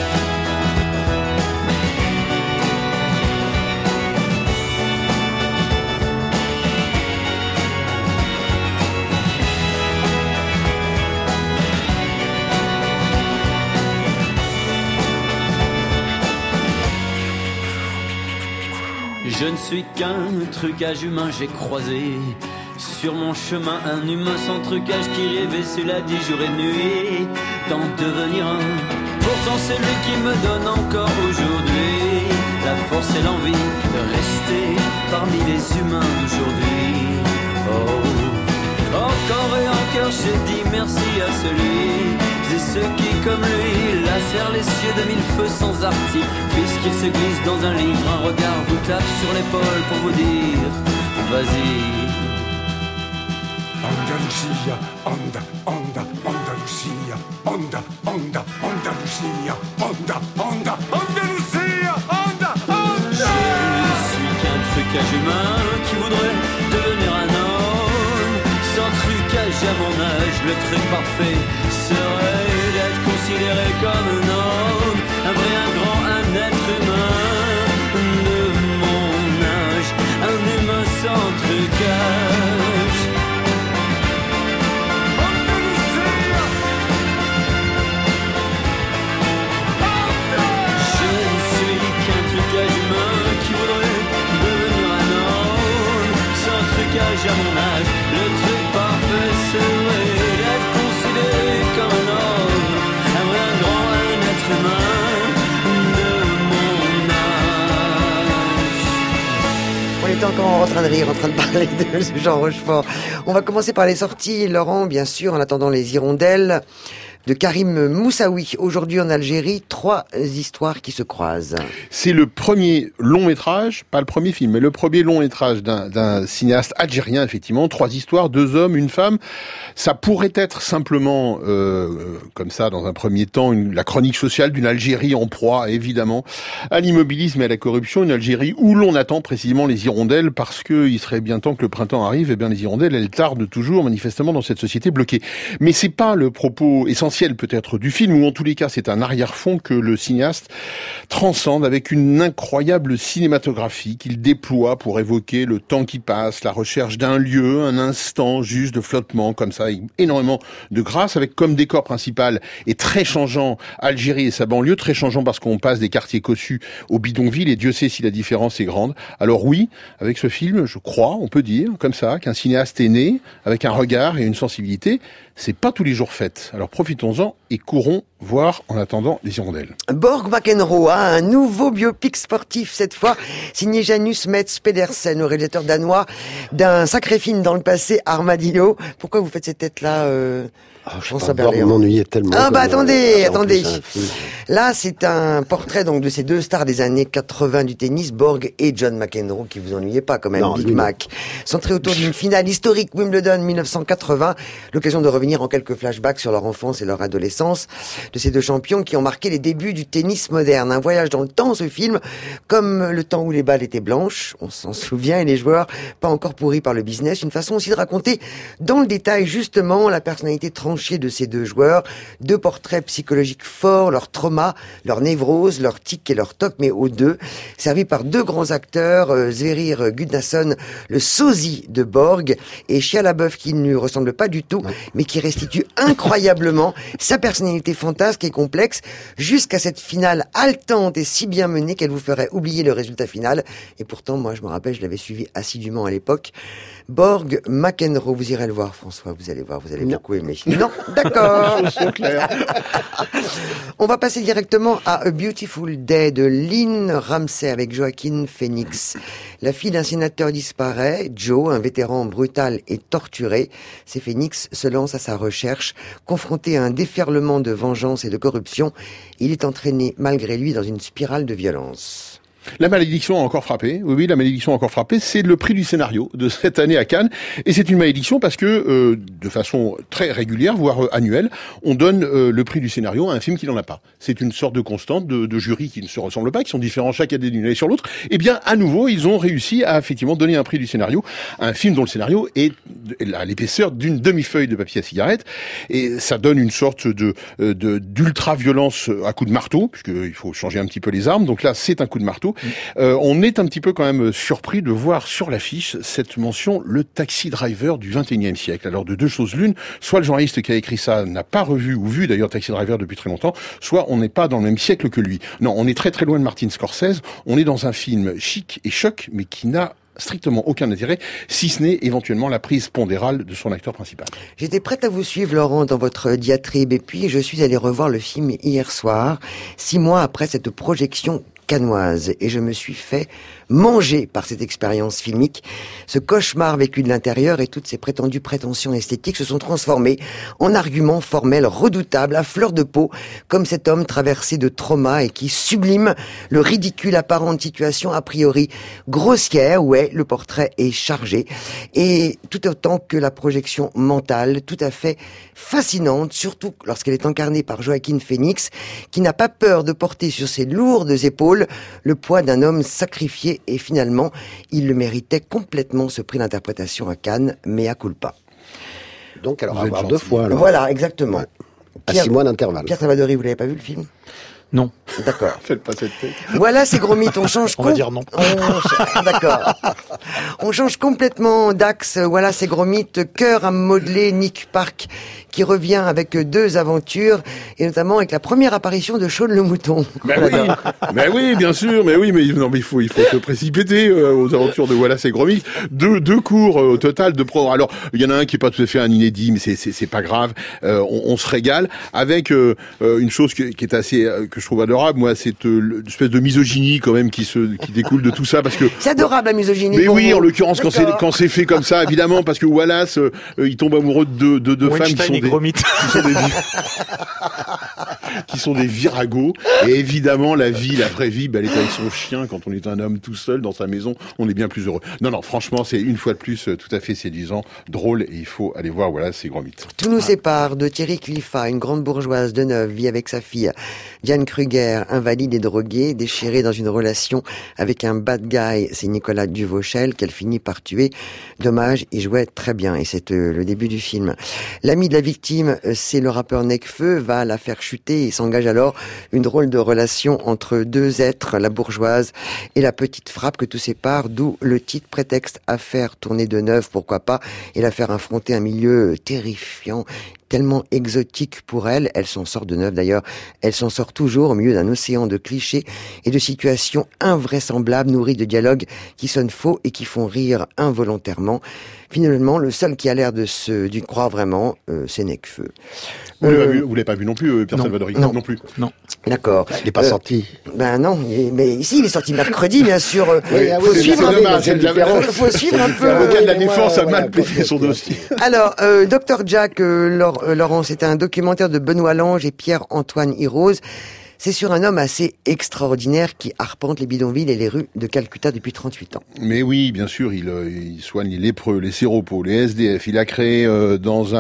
Je ne suis qu'un trucage humain, j'ai croisé sur mon chemin un humain sans trucage qui rêvait, cela dit jour et nuit, d'en devenir un. Pourtant c'est lui qui me donne encore aujourd'hui la force et l'envie de rester parmi les humains d'aujourd'hui. Oh, encore et encore j'ai dit merci à celui et ceux qui comme lui lacèrent les cieux de mille feux sans artifice, qu'il se glisse dans un livre, un regard vous tape sur l'épaule pour vous dire vas-y.
Andalusia, anda, anda, Andalusia, anda, anda, Andalusia, anda, anda, Andalusia, anda, anda.
Je suis qu'un trucage humain qui voudrait devenir un homme sans truc. trucage à mon âge, le truc parfait serait d'être considéré comme un homme, un vrai, un grand, un être humain de mon âge, un humain sans trucage. Je ne suis qu'un trucage humain qui voudrait devenir un homme sans trucage à mon âge. Le truc parfait serait d'être considéré comme un homme, un vrai, un grand, un être humain de mon âge.
On est encore en train de rire, en train de parler de Jean Rochefort. On va commencer par les sorties, Laurent, bien sûr, en attendant les hirondelles de Karim Moussaoui. Aujourd'hui en Algérie, 3 histoires qui se croisent.
C'est le premier long métrage, pas le premier film, mais le premier long métrage d'un cinéaste algérien, effectivement. 3 histoires, 2 hommes, une femme. Ça pourrait être simplement, comme ça, dans un premier temps, la chronique sociale d'une Algérie en proie, évidemment, à l'immobilisme et à la corruption. Une Algérie où l'on attend précisément les hirondelles, parce qu'il serait bien temps que le printemps arrive. Eh bien, les hirondelles, elles tardent toujours, manifestement, dans cette société bloquée. Mais c'est pas le propos essentiel peut-être du film, ou en tous les cas c'est un arrière-fond que le cinéaste transcende avec une incroyable cinématographie qu'il déploie pour évoquer le temps qui passe, la recherche d'un lieu, un instant juste de flottement comme ça, énormément de grâce, avec comme décor principal et très changeant Algérie et sa banlieue, très changeant parce qu'on passe des quartiers cossus aux bidonvilles, et Dieu sait si la différence est grande. Alors oui, avec ce film, je crois, on peut dire comme ça qu'un cinéaste est né avec un regard et une sensibilité. C'est pas tous les jours fait. Alors profitons-en et courons voir en attendant les hirondelles.
Borg McEnroe, un nouveau biopic sportif cette fois, signé Janus Metz Pedersen, le réalisateur danois d'un sacré film dans le passé, Armadillo. Pourquoi vous faites cette tête-là
Borg m'ennuyait tellement.
Ah bah attendez. Là, c'est un portrait donc de ces 2 stars des années 80 du tennis, Borg et John McEnroe, qui vous ennuyez pas quand même, non, Big Mac. Centré autour d'une finale historique Wimbledon 1980, l'occasion de revenir en quelques flashbacks sur leur enfance et leur adolescence de ces 2 champions qui ont marqué les débuts du tennis moderne. Un voyage dans le temps, ce film, comme le temps où les balles étaient blanches, on s'en souvient, et les joueurs pas encore pourris par le business. Une façon aussi de raconter dans le détail justement la personnalité tranchée de ces 2 joueurs, 2 portraits psychologiques forts, leurs traumas, leurs névroses, leurs tics et leurs tocs, mais aux 2, servis par 2 grands acteurs, Sverrir Gudnason, le sosie de Borg, et Shia LaBeouf, qui ne lui ressemble pas du tout, mais qui restitue incroyablement sa personnalité fantasque et complexe, jusqu'à cette finale haletante et si bien menée qu'elle vous ferait oublier le résultat final. Et pourtant, moi, je me rappelle, je l'avais suivi assidûment à l'époque. Borg McEnroe, vous irez le voir, François, vous allez voir, vous allez beaucoup aimer. Non, d'accord.
C'est clair.
On va passer directement à A Beautiful Day de Lynn Ramsay avec Joaquin Phoenix. La fille d'un sénateur disparaît, Joe, un vétéran brutal et torturé. C'est Phoenix se lance à sa recherche. Confronté à un déferlement de vengeance et de corruption, il est entraîné malgré lui dans une spirale de violence.
La malédiction a encore frappé. Oui, la malédiction a encore frappé. C'est le prix du scénario de cette année à Cannes. Et c'est une malédiction parce que, de façon très régulière, voire annuelle, on donne le prix du scénario à un film qui n'en a pas. C'est une sorte de constante de jury qui ne se ressemblent pas, qui sont différents chaque année d'une année sur l'autre. Eh bien, à nouveau, ils ont réussi à effectivement donner un prix du scénario à un film dont le scénario est à l'épaisseur d'une demi-feuille de papier à cigarette. Et ça donne une sorte d'ultra-violence à coup de marteau, puisqu'il faut changer un petit peu les armes. Donc là, c'est un coup de marteau. On est un petit peu quand même surpris de voir sur l'affiche cette mention, le taxi driver du 21e siècle. Alors de 2 choses l'une, soit le journaliste qui a écrit ça n'a pas revu ou vu d'ailleurs Taxi Driver depuis très longtemps, soit on n'est pas dans le même siècle que lui. Non, on est très très loin de Martin Scorsese, on est dans un film chic et choc, mais qui n'a strictement aucun intérêt, si ce n'est éventuellement la prise pondérale de son acteur principal.
J'étais prête à vous suivre, Laurent, dans votre diatribe, et puis je suis allé revoir le film hier soir, 6 mois après cette projection cannoise, et je me suis fait manger par cette expérience filmique. Ce cauchemar vécu de l'intérieur et toutes ces prétendues prétentions esthétiques se sont transformés en arguments formels redoutables à fleur de peau, comme cet homme traversé de trauma et qui sublime le ridicule apparent de situation a priori grossière. Ouais, le portrait est chargé, et tout autant que la projection mentale, tout à fait fascinante, surtout lorsqu'elle est incarnée par Joaquin Phoenix, qui n'a pas peur de porter sur ses lourdes épaules le poids d'un homme sacrifié, et finalement, il le méritait complètement, ce prix d'interprétation à Cannes, mea culpa.
Donc alors, avoir 2 fois, alors.
Voilà, exactement.
Ouais. À 6 mois d'intervalle.
Pierre Salvadori, vous l'avez pas vu le film?
Non.
D'accord.
Faites pas cette tête.
Voilà, c'est gros mythes. On change.
On va dire non.
D'accord. On change complètement d'axe. Voilà, c'est gros mythes. Cœur à modeler Nick Park, qui revient avec 2 aventures, et notamment avec la première apparition de Shaun le mouton.
Mais oui, bien sûr, mais il faut se précipiter aux aventures de Voilà, c'est gros mythes. Deux cours au total de pro. Alors, il y en a un qui est pas tout à fait un inédit, mais c'est pas grave. On se régale avec une chose qui est assez que je trouve adorable. Moi, cette espèce de misogynie quand même qui découle de tout ça, parce que
c'est adorable la misogynie.
Mais oui,
vous.
en l'occurrence quand c'est fait comme ça, évidemment, parce que Wallace, il tombe amoureux de deux femmes qui sont des viragos, et évidemment la vraie vie, elle est avec son chien. Quand on est un homme tout seul dans sa maison, on est bien plus heureux. Non, franchement, c'est une fois de plus tout à fait séduisant, drôle, et il faut aller voir. Voilà, c'est gros mythe.
Tout nous sépare de Thierry Cliffat, une grande bourgeoise de Neuve, vit avec sa fille Diane Kruger, invalide et droguée, déchirée dans une relation avec un bad guy, c'est Nicolas Duvauchel, qu'elle finit par tuer. Dommage, il jouait très bien, et c'est le début du film. L'ami de la victime, c'est le rappeur Nekfeu, va la faire chuter, et s'engage alors une drôle de relation entre 2 êtres, la bourgeoise et la petite frappe que tout sépare, d'où le titre, prétexte à faire tourner de Neuve, pourquoi pas, et la faire affronter un milieu terrifiant, tellement exotique pour elle. Elle s'en sort de Neuve d'ailleurs, elle s'en sort toujours au milieu d'un océan de clichés et de situations invraisemblables, nourries de dialogues qui sonnent faux et qui font rire involontairement. Finalement, le seul qui a l'air d'y croire vraiment, c'est Nekfeu.
Vous l'avez pas vu non plus, Pierre Salvadori? Non plus.
Non.
D'accord.
Il n'est pas sorti.
Ben non, mais ici il est sorti mercredi, bien sûr.
Faut suivre
un peu.
L'avocat de la défense a mal plaidé son dossier.
Alors, Dr Jack, Laurent, c'est un documentaire de Benoît Lange et Pierre-Antoine Hirose. C'est sur un homme assez extraordinaire qui arpente les bidonvilles et les rues de Calcutta depuis 38 ans.
Mais oui, bien sûr, il soigne les lépreux, les séropos, les SDF. Il a créé dans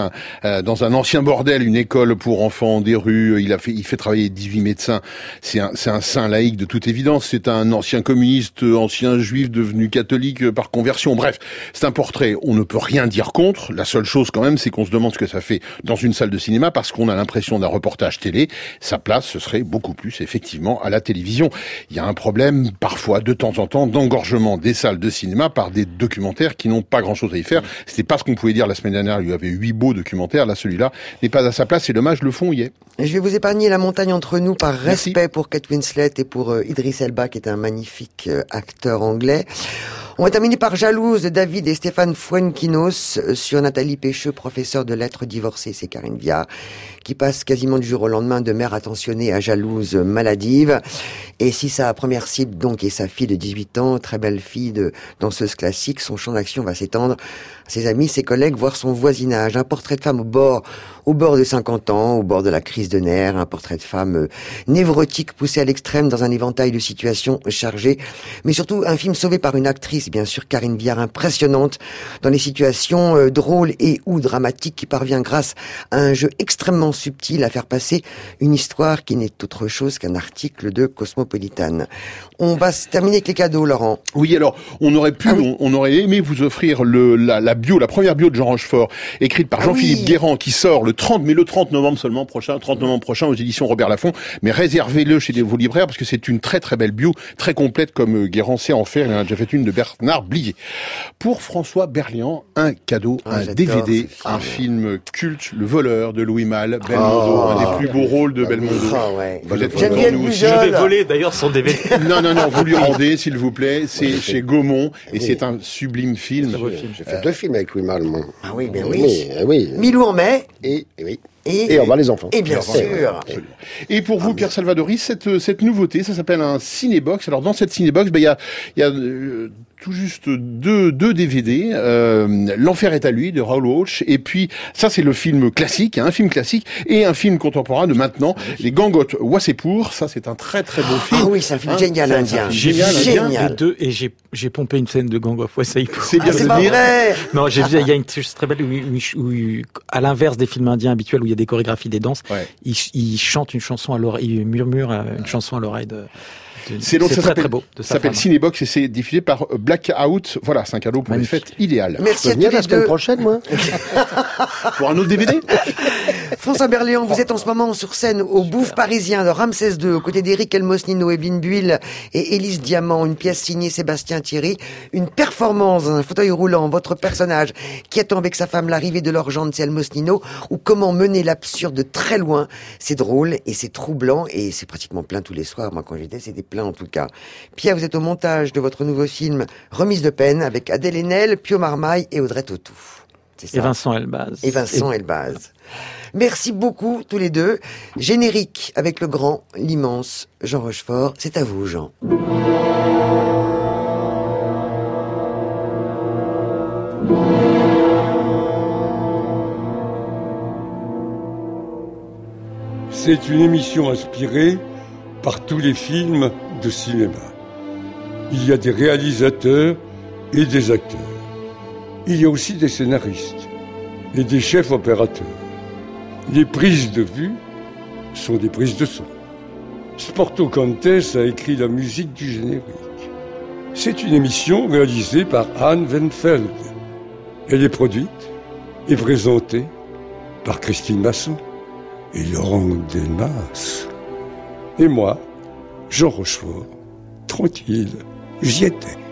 un ancien bordel une école pour enfants des rues. Il fait travailler 18 médecins. C'est un saint laïque de toute évidence. C'est un ancien communiste, ancien juif devenu catholique par conversion. Bref, c'est un portrait. On ne peut rien dire contre. La seule chose quand même, c'est qu'on se demande ce que ça fait dans une salle de cinéma, parce qu'on a l'impression d'un reportage télé. Sa place, ce serait beaucoup plus effectivement à la télévision. Il y a un problème parfois de temps en temps d'engorgement des salles de cinéma par des documentaires qui n'ont pas grand chose à y faire. C'était pas ce qu'on pouvait dire la semaine dernière. Il y avait 8 beaux documentaires. Là, celui-là n'est pas à sa place. C'est dommage, le fond y est.
Je vais vous épargner la montagne entre nous par respect pour Kate Winslet et pour Idris Elba, qui est un magnifique acteur anglais. On va terminer par Jalouse de David et Stéphane Fuenquinos sur Nathalie Pécheux, professeure de lettres divorcée, c'est Karine Viard, qui passe quasiment du jour au lendemain de mère attentionnée à jalouse maladive. Et si sa première cible donc est sa fille de 18 ans, très belle fille de danseuse classique, son champ d'action va s'étendre à ses amis, ses collègues, voire son voisinage. Un portrait de femme au bord de 50 ans, au bord de la crise de nerfs, un portrait de femme névrotique poussée à l'extrême dans un éventail de situations chargées, mais surtout un film sauvé par une actrice, bien sûr, Karine Viard, impressionnante dans les situations drôles et ou dramatiques, qui parvient grâce à un jeu extrêmement subtil à faire passer une histoire qui n'est autre chose qu'un article de Cosmopolitan. On va se terminer avec les cadeaux, Laurent.
Oui, alors, on aurait aimé vous offrir la première bio de Jean Rochefort, écrite par Jean-Philippe Guérand, qui sort le 30 novembre prochain aux éditions Robert Laffont, mais réservez-le chez vos libraires, parce que c'est une très très belle bio, très complète, comme Guérand sait en faire. Il en a déjà fait une de Bernard Blier. Pour François Berliand, un cadeau, un DVD, un film culte, Le Voleur de Louis Malle, Belmondo, un des plus beaux rôles de Belmondo. Vous êtes
je vais voler d'ailleurs son DVD.
Non, vous lui rendez, s'il vous plaît. C'est chez Gaumont, et c'est un sublime film.
J'ai fait 2 films avec Louis Malle, moi.
Ah oui, bien oui. Milou en mai.
Et on va les enfants.
Et bien sûr.
Et pour vous, Pierre Salvadori, cette nouveauté, ça s'appelle un cinébox. Alors dans cette cinébox, il y a tout juste deux DVD. L'enfer est à lui de Raoul Walsh. Et puis ça, c'est le film classique, un film classique, et un film contemporain de maintenant, Les Gangottes Wasseypour. Ça, c'est un très très beau film.
Ah oui, c'est un film génial indien.
J'ai vu les deux et j'ai pompé une scène de Gang of Wasseypour.
C'est bien
c'est pas vrai.
Non, j'ai vu, il y a une très belle où, à l'inverse des films indiens habituels où il y a des chorégraphies, des danses, il chante une chanson à l'oreille, il murmure une chanson à l'oreille de
C'est donc, ça
très très beau.
Ça s'appelle Cinébox et c'est diffusé par Blackout. Voilà, c'est un cadeau pour les fêtes idéales.
Merci à tous
venir
les
la semaine
deux.
prochaine, moi.
Pour un autre DVD.
François Berléand, vous êtes en ce moment sur scène au Bouffe Parisien de Ramsès II, aux côtés d'Éric Elmosnino, Evelyne Buil et Élise Diamant, une pièce signée Sébastien Thierry, une performance dans un fauteuil roulant, votre personnage qui attend avec sa femme l'arrivée de leur gendre, c'est Elmosnino, ou comment mener l'absurde de très loin. C'est drôle et c'est troublant et c'est pratiquement plein tous les soirs. Moi, quand j'étais, c'était plein en tout cas. Pierre, vous êtes au montage de votre nouveau film Remise de peine avec Adèle Haenel, Pio Marmaille et Audrey Tautou.
Et Vincent Elbaz.
Elbaz. Merci beaucoup tous les deux. Générique avec le grand, l'immense Jean Rochefort. C'est à vous, Jean.
C'est une émission inspirée par tous les films de cinéma. Il y a des réalisateurs et des acteurs. Il y a aussi des scénaristes et des chefs opérateurs. Les prises de vue sont des prises de son. Sporto Contes a écrit la musique du générique. C'est une émission réalisée par Anne Wenfeld. Elle est produite et présentée par Christine Masson et Laurent Delmas. Et moi, Jean Rochefort, tranquille, j'y étais.